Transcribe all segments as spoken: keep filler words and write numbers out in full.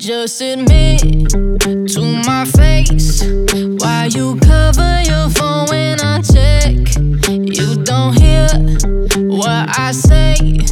Just admit to my face why you cover your phone when I check. You don't hear what I say.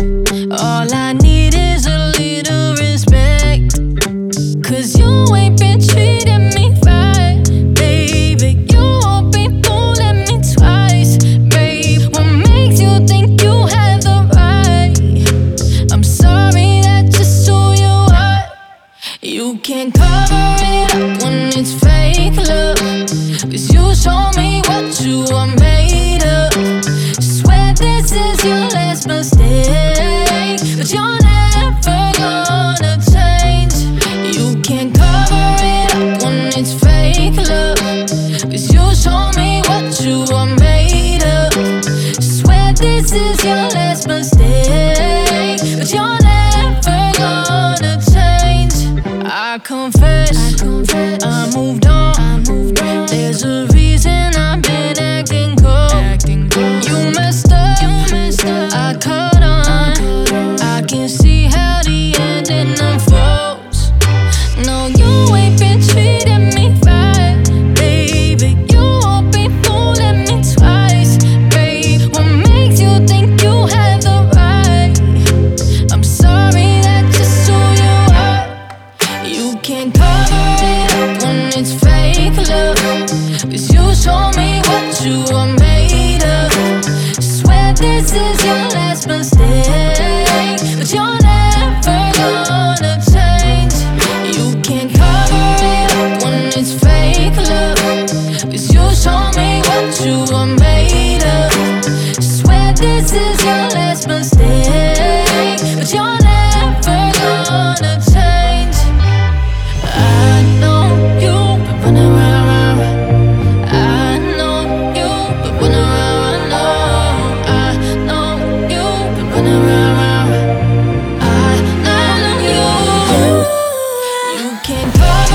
All I need is a little respect. Cause you ain't been treating me right, baby. You won't be fooling me twice, babe. What makes you think you have the right? I'm sorry, that's just who you are. You can't cover it up when it's fake love. Cause you show me what you are made of. Swear this is your last mistake, but you're never gonna change. You can't cover it up when it's fake love. Cause you show me what you are made of. Swear this is your last mistake, but you're never gonna change. I confess, I, confess, I moved on. I moved on. There's a reason I've been acting cold. Acting cold. You messed up, you messed up. I caught on. I can see how the ending unfolds. No, you ain't been treating me right, baby. You won't be fooling me twice, babe. What makes you think you have the right? I'm sorry, that's just who you are. You can't cover it up when it's fake love. Cause you show me what you are made of. Swear this is your last mistake, but you're never gonna change. You can't cover it up when it's fake love. Cause you show me what you are made of. Swear this is your last mistake, but you're never gonna change. I know you've been running around. I know you've been running around. I know you've been running around. I know you. You can't go.